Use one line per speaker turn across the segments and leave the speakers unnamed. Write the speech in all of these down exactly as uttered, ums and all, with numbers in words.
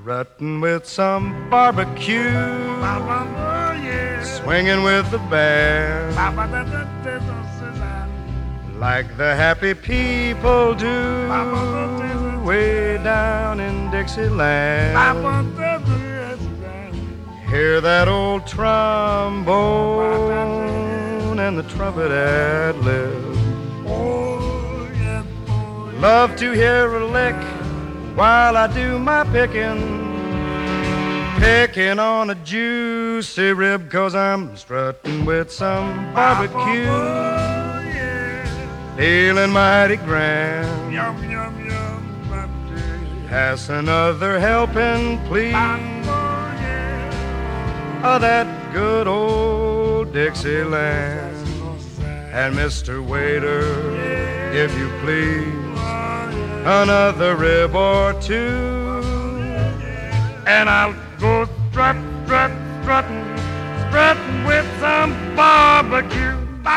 strutting with some barbecue, swinging with the band, like the happy people do way down in Dixieland. Hear that old trombone and the trumpet ad lib. Love to hear a lick while I do my picking, picking on a juicy rib, 'cause I'm strutting with some barbecue, feeling mighty grand.
Yum, yum, yum,
Pass another helping, please, of that good old Dixieland. And Mister Waiter, if you please, another rib or two, and I'll go strut, strut, strutting, strutting with some barbecue.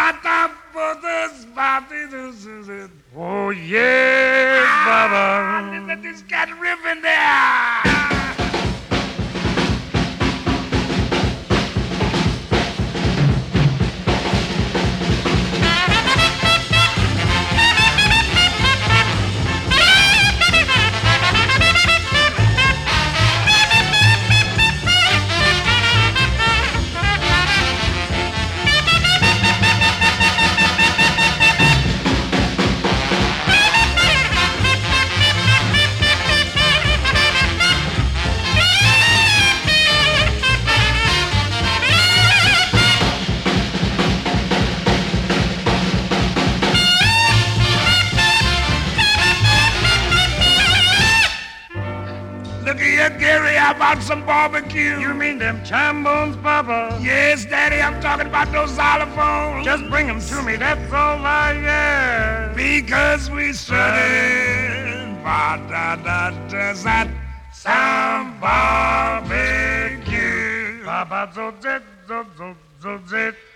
Oh yes, Baba.
Let this cat rip in there. Look here, Gary, how about some barbecue?
You mean them chambones, Papa?
Yes, Daddy, I'm talking about those xylophones.
Just bring them to me, that's all I ask.
Because we strutting, ba-da-da-da-zat, some barbecue.
Papa, zo zit, zo zo zo zit.